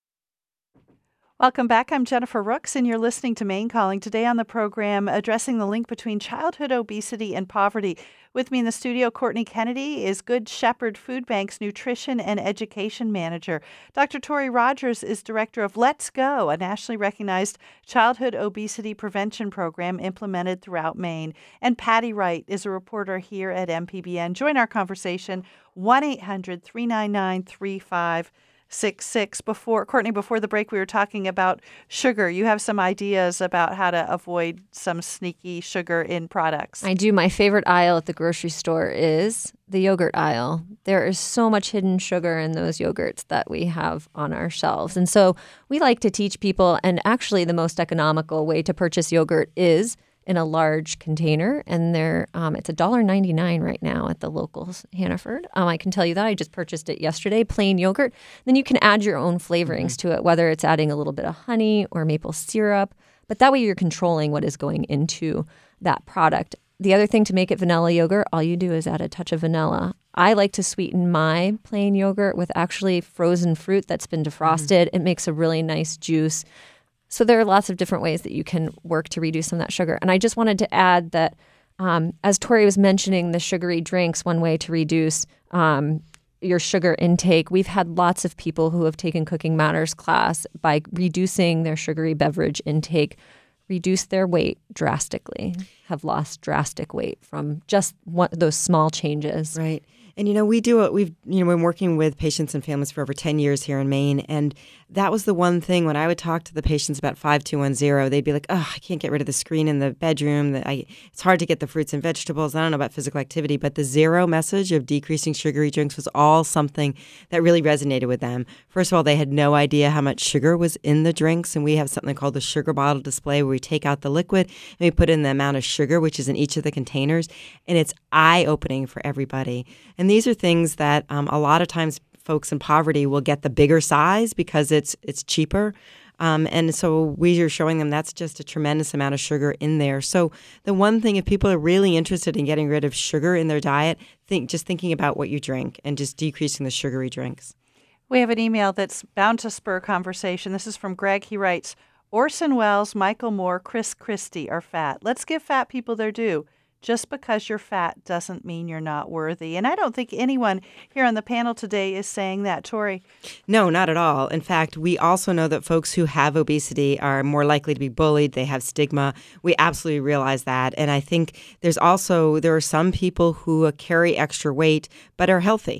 Welcome back. I'm Jennifer Rooks, and you're listening to Main Calling. Today on the program, addressing the link between childhood obesity and poverty. With me in the studio, Courtney Kennedy is Good Shepherd Food Bank's Nutrition and Education Manager. Doctor Tori Rogers is Director of Let's Go, a nationally recognized childhood obesity prevention program implemented throughout Maine. And Patty Wright is a reporter here at M P B N. Join our conversation, one eight hundred three nine nine three five six six. Before Courtney, before the break, we were talking about sugar. You have some ideas about how to avoid some sneaky sugar in products. I do. My favorite aisle at the grocery store is the yogurt aisle. There is so much hidden sugar in those yogurts that we have on our shelves. And so we like to teach people, and actually the most economical way to purchase yogurt is in a large container, and they're um, it's one dollar ninety-nine right now at the local Hannaford. Um, I can tell you that. I just purchased it yesterday, plain yogurt. Then you can add your own flavorings mm-hmm. to it, whether it's adding a little bit of honey or maple syrup. But that way you're controlling what is going into that product. The other thing to make it vanilla yogurt, all you do is add a touch of vanilla. I like to sweeten my plain yogurt with actually frozen fruit that's been defrosted. Mm-hmm. It makes a really nice juice. So there are lots of different ways that you can work to reduce some of that sugar. And I just wanted to add that um, as Tori was mentioning the sugary drinks, one way to reduce um, your sugar intake, we've had lots of people who have taken Cooking Matters class by reducing their sugary beverage intake, reduce their weight drastically, have lost drastic weight from just one, those small changes. Right. And, you know, we do it. We've, you know, been working with patients and families for over ten years here in Maine. And that was the one thing when I would talk to the patients about five two one zero, they'd be like, oh, I can't get rid of the screen in the bedroom. That I, it's hard to get the fruits and vegetables. I don't know about physical activity. But the zero message of decreasing sugary drinks was all something that really resonated with them. First of all, they had no idea how much sugar was in the drinks. And we have something called the sugar bottle display where we take out the liquid and we put in the amount of sugar, which is in each of the containers. And it's eye-opening for everybody. And these are things that um, a lot of times folks in poverty will get the bigger size because it's it's cheaper. Um, and so we are showing them that's just a tremendous amount of sugar in there. So the one thing, if people are really interested in getting rid of sugar in their diet, think just thinking about what you drink and just decreasing the sugary drinks. We have an email that's bound to spur conversation. This is from Greg. He writes, Orson Welles, Michael Moore, Chris Christie are fat. Let's give fat people their due. Just because you're fat doesn't mean you're not worthy. And I don't think anyone here on the panel today is saying that. Tori? No, not at all. In fact, we also know that folks who have obesity are more likely to be bullied. They have stigma. We absolutely realize that. And I think there's also, there are some people who carry extra weight but are healthy.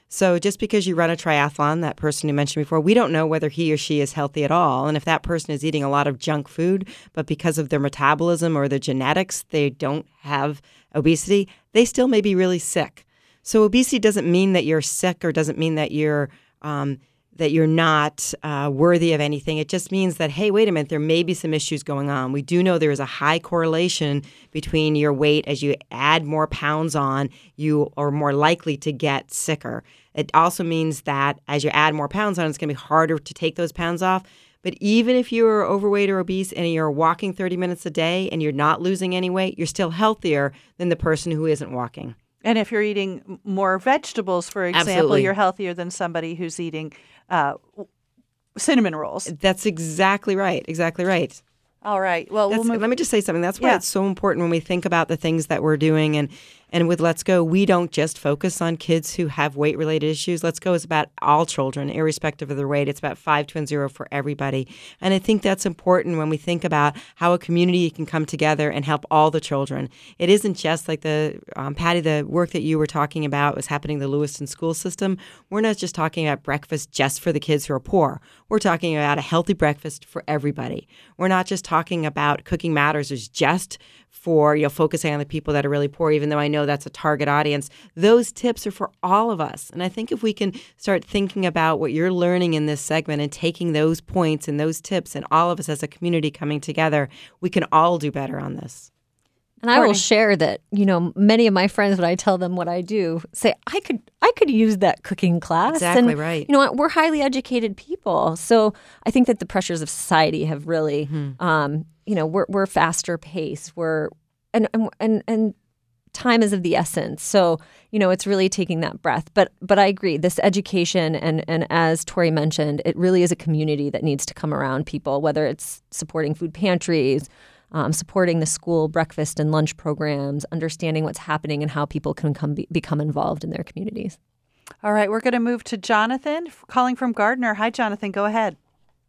So just because you run a triathlon, that person you mentioned before, we don't know whether he or she is healthy at all. And if that person is eating a lot of junk food, but because of their metabolism or their genetics, they don't have obesity, they still may be really sick. So obesity doesn't mean that you're sick or doesn't mean that you're um, that you're not uh, worthy of anything. It just means that, hey, wait a minute, there may be some issues going on. We do know there is a high correlation between your weight. As you add more pounds on, you are more likely to get sicker. It also means that as you add more pounds on, it's going to be harder to take those pounds off. But even if you're overweight or obese and you're walking thirty minutes a day and you're not losing any weight, you're still healthier than the person who isn't walking. And if you're eating more vegetables, for example, Absolutely. You're healthier than somebody who's eating uh, cinnamon rolls. That's exactly right. Exactly right. All right. Well, we'll move. Let me just say something. That's why Yeah. it's so important when we think about the things that we're doing. And, and with Let's Go, we don't just focus on kids who have weight-related issues. Let's Go is about all children, irrespective of their weight. It's about five twin zero for everybody. And I think that's important when we think about how a community can come together and help all the children. It isn't just like the, um, Patty, the work that you were talking about was happening in the Lewiston school system. We're not just talking about breakfast just for the kids who are poor. We're talking about a healthy breakfast for everybody. We're not just talking about Cooking Matters as just for, you know, focusing on the people that are really poor, even though I know that's a target audience. Those tips are for all of us. And I think if we can start thinking about what you're learning in this segment and taking those points and those tips and all of us as a community coming together, we can all do better on this. And I will share that, you know, many of my friends, when I tell them what I do, say, I could I could use that cooking class. Exactly and, right. You know what? We're highly educated people. So I think that the pressures of society have really, mm-hmm. um, you know, we're we're faster paced. We're and and and time is of the essence. So, you know, it's really taking that breath. But but I agree, this education and and as Tori mentioned, it really is a community that needs to come around people, whether it's supporting food pantries, Um, supporting the school breakfast and lunch programs, understanding what's happening and how people can come be, become involved in their communities. All right, we're going to move to Jonathan, calling from Gardner. Hi, Jonathan. Go ahead.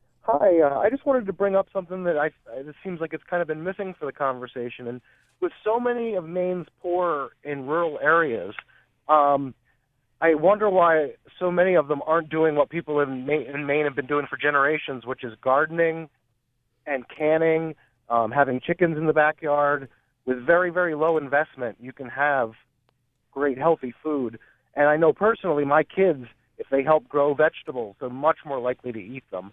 Hi. Uh, I just wanted to bring up something that I it seems like it's kind of been missing for the conversation. And with so many of Maine's poor in rural areas, um, I wonder why so many of them aren't doing what people in Maine, in Maine have been doing for generations, which is gardening and canning. Um, having chickens in the backyard. With very, very low investment, you can have great, healthy food. And I know personally my kids, if they help grow vegetables, they're much more likely to eat them.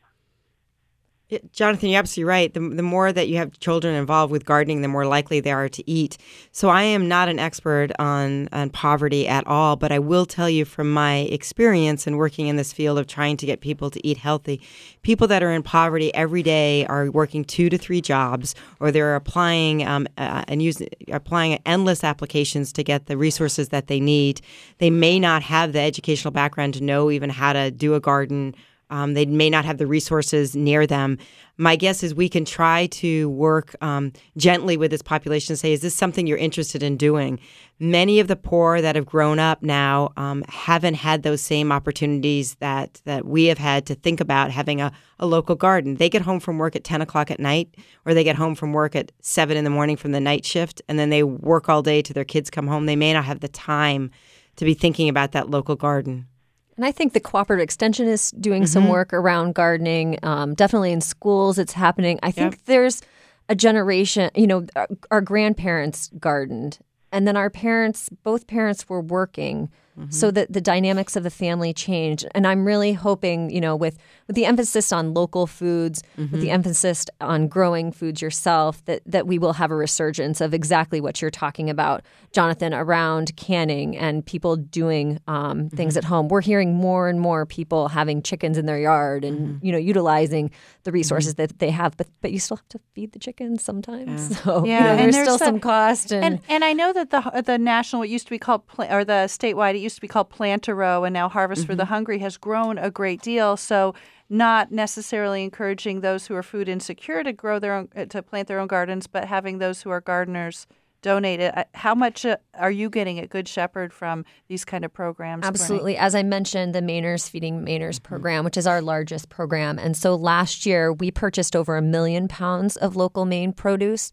Yeah, Jonathan, you're absolutely right. The, the more that you have children involved with gardening, the more likely they are to eat. So I am not an expert on, on poverty at all, but I will tell you from my experience in working in this field of trying to get people to eat healthy, people that are in poverty every day are working two to three jobs, or they're applying um, uh, and using applying endless applications to get the resources that they need. They may not have the educational background to know even how to do a garden. Um, they may not have the resources near them. My guess is we can try to work um, gently with this population and say, is this something you're interested in doing? Many of the poor that have grown up now um, haven't had those same opportunities that, that we have had to think about having a, a local garden. They get home from work at ten o'clock at night, or they get home from work at seven in the morning from the night shift, and then they work all day till their kids come home. They may not have the time to be thinking about that local garden. And I think the Cooperative Extension is doing Mm-hmm. some work around gardening. Um, definitely in schools, it's happening. I think Yep. there's a generation, you know, our, our grandparents gardened. And then our parents, both parents were working. Mm-hmm. So that the dynamics of the family changed. And I'm really hoping, you know, with, with the emphasis on local foods, Mm-hmm. with the emphasis on growing foods yourself, that, that we will have a resurgence of exactly what you're talking about, Jonathan, around canning and people doing um, things Mm-hmm. at home. We're hearing more and more people having chickens in their yard and, Mm-hmm. you know, utilizing the resources mm-hmm. that they have. But but you still have to feed the chickens sometimes. Yeah. So Yeah, you know, and there's, there's still the- some cost. And, And and I know that the the national, what used to be called, pla- or the statewide, it used to be called Plant a Row, and now Harvest Mm-hmm. for the Hungry has grown a great deal. So not necessarily encouraging those who are food insecure to grow their own, to plant their own gardens, but having those who are gardeners donate it. Uh, How much uh, are you getting at Good Shepherd from these kind of programs? Absolutely. As I mentioned, the Mainers Feeding Mainers program, which is our largest program. And so last year, we purchased over a million pounds of local Maine produce.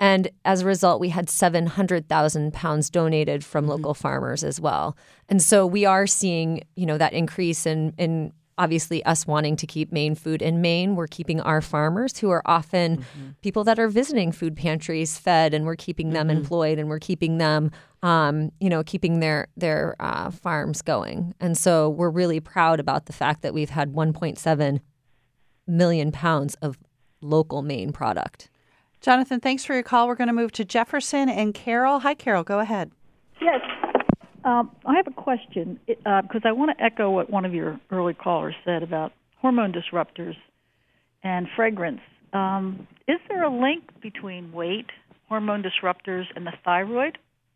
And as a result, we had seven hundred thousand pounds donated from Mm-hmm. local farmers as well. And so we are seeing, you know, that increase in, in obviously us wanting to keep Maine food in Maine. We're keeping our farmers, who are often Mm-hmm. people that are visiting food pantries, fed, and we're keeping them Mhm. employed, and we're keeping them, um, you know, keeping their their uh, farms going. And so we're really proud about the fact that we've had one point seven million pounds of local Maine product. Jonathan, thanks for your call. We're going to move to Jefferson and Carol. Hi, Carol. Go ahead. Yes. Um, I have a question because I want to echo what one of your early callers said about hormone disruptors and fragrance. Um, is there a link between weight, hormone disruptors, and the thyroid?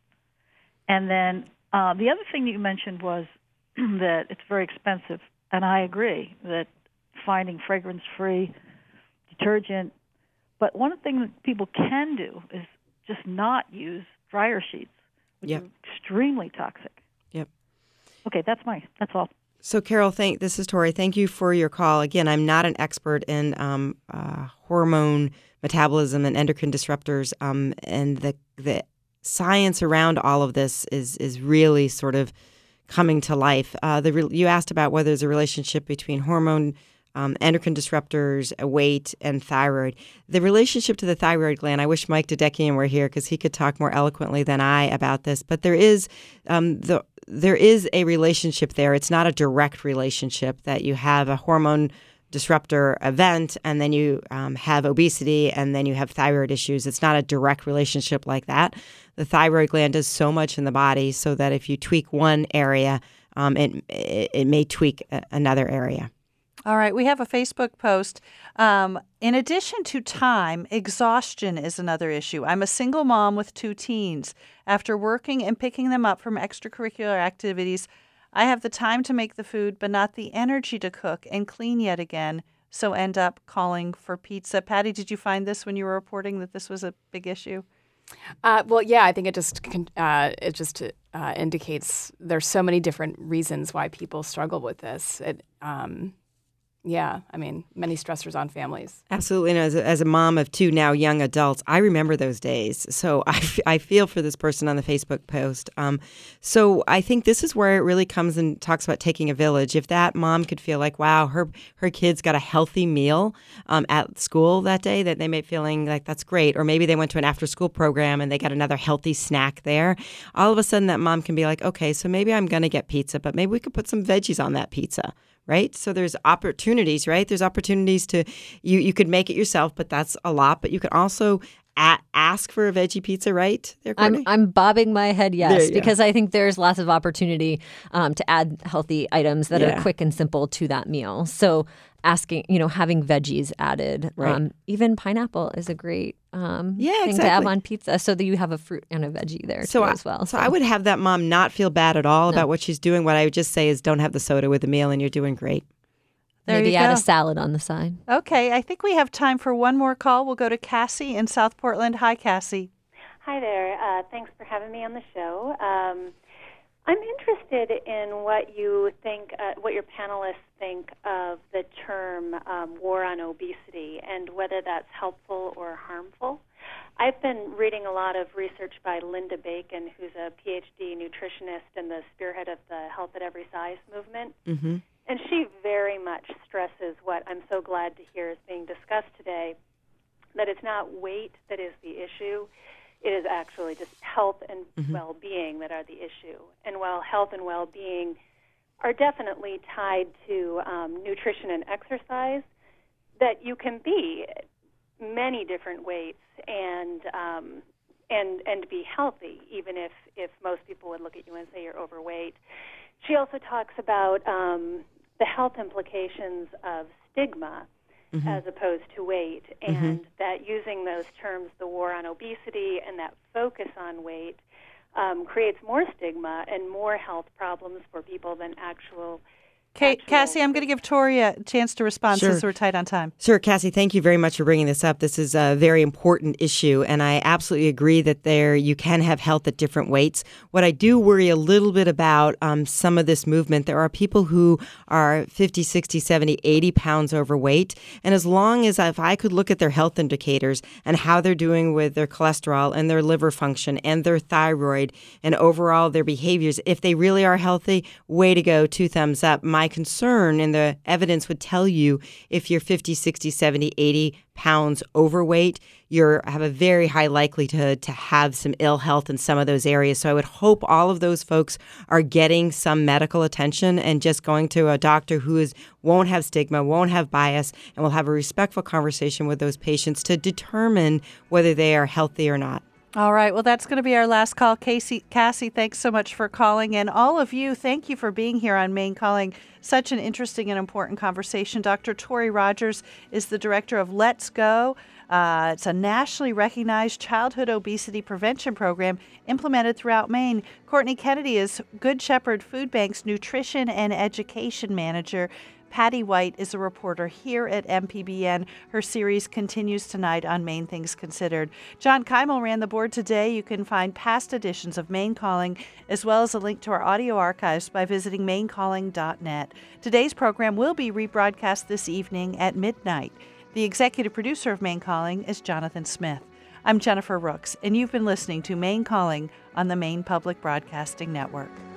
And then uh, the other thing that you mentioned was that it's very expensive, and I agree that finding fragrance-free detergent. But one of the things that people can do is just not use dryer sheets, which Yep. are extremely toxic. Yep. Okay, that's my that's all. So, Carol, thank this is Tori. Thank you for your call. Again, I'm not an expert in um, uh, hormone metabolism and endocrine disruptors, um, and the the science around all of this is is really sort of coming to life. Uh, the re- you asked about whether there's a relationship between hormone Um, endocrine disruptors, uh, weight, and thyroid. The relationship to the thyroid gland, I wish Mike Dedekian were here because he could talk more eloquently than I about this, but there is um, the there is a relationship there. It's not a direct relationship that you have a hormone disruptor event and then you um, have obesity and then you have thyroid issues. It's not a direct relationship like that. The thyroid gland does so much in the body so that if you tweak one area, um, it, it, it may tweak a- another area. All right, we have a Facebook post. Um, in addition to time, exhaustion is another issue. I'm a single mom with two teens. After working and picking them up from extracurricular activities, I have the time to make the food, but not the energy to cook and clean yet again, so end up calling for pizza. Patty, did you find this when you were reporting that this was a big issue? Uh, well, yeah, I think it just con- uh, it just uh, indicates there's so many different reasons why people struggle with this. It, um, Yeah, I mean, many stressors on families. Absolutely. And as a, as a mom of two now young adults, I remember those days. So I, f- I feel for this person on the Facebook post. Um, so I think this is where it really comes and talks about taking a village. If that mom could feel like, wow, her her kids got a healthy meal um, at school that day, that they may be feeling like that's great. Or maybe they went to an after-school program and they got another healthy snack there. All of a sudden that mom can be like, okay, so maybe I'm going to get pizza, but maybe we could put some veggies on that pizza. Right? So there's opportunities, right? There's opportunities to, you, you could make it yourself, but that's a lot. But you can also a- ask for a veggie pizza, right? There, I'm, I'm bobbing my head yes, There you because I think there's lots of opportunity um, to add healthy items that Yeah. are quick and simple to that meal. So asking, you know, having veggies added. Right. Um, even pineapple is a great um, Yeah, thing to have exactly. on pizza so that you have a fruit and a veggie there So too I, as well. So I would have that mom not feel bad at all No. about what she's doing. What I would just say is don't have the soda with the meal and you're doing great. There Maybe you add go. a salad on the side. Okay, I think we have time for one more call. We'll go to Cassie in South Portland. Hi, Cassie. Hi there. Uh, thanks for having me on the show. Um, I'm interested in what you think, uh, what your panelists think of the term um, war on obesity and whether that's helpful or harmful. I've been reading a lot of research by Linda Bacon, who's a P H D nutritionist and the spearhead of the Health at Every Size movement. Mm-hmm. And she very much stresses what I'm so glad to hear is being discussed today, that it's not weight that is the issue. It is actually just health and Mhm. well-being that are the issue. And while health and well-being are definitely tied to um, nutrition and exercise, that you can be many different weights and um, and and be healthy, even if, if most people would look at you and say you're overweight. She also talks about um, the health implications of stigma Mhm. as opposed to weight, and Mhm. that using those terms, the war on obesity and that focus on weight, um, creates more stigma and more health problems for people than actual Kate, Cassie, I'm going to give Tori a chance to respond Sure. since we're tight on time. Sure, Cassie, thank you very much for bringing this up. This is a very important issue, and I absolutely agree that there you can have health at different weights. What I do worry a little bit about um, some of this movement, there are people who are fifty, sixty, seventy, eighty pounds overweight, and as long as if I could look at their health indicators and how they're doing with their cholesterol and their liver function and their thyroid and overall their behaviors, if they really are healthy, way to go, two thumbs up. My concern and the evidence would tell you if you're fifty, sixty, seventy, eighty pounds overweight, you have a very high likelihood to have some ill health in some of those areas. So I would hope all of those folks are getting some medical attention and just going to a doctor who is won't have stigma, won't have bias, and will have a respectful conversation with those patients to determine whether they are healthy or not. All right. Well, that's going to be our last call. Casey, Cassie, thanks so much for calling. And all of you, thank you for being here on Maine Calling. Such an interesting and important conversation. Doctor Tori Rogers is the director of Let's Go. Uh, it's a nationally recognized childhood obesity prevention program implemented throughout Maine. Courtney Kennedy is Good Shepherd Food Bank's nutrition and education manager. Patty White is a reporter here at M P B N. Her series continues tonight on Maine Things Considered. John Keimel ran the board today. You can find past editions of Maine Calling as well as a link to our audio archives by visiting maine calling dot net. Today's program will be rebroadcast this evening at midnight. The executive producer of Maine Calling is Jonathan Smith. I'm Jennifer Rooks, and you've been listening to Maine Calling on the Maine Public Broadcasting Network.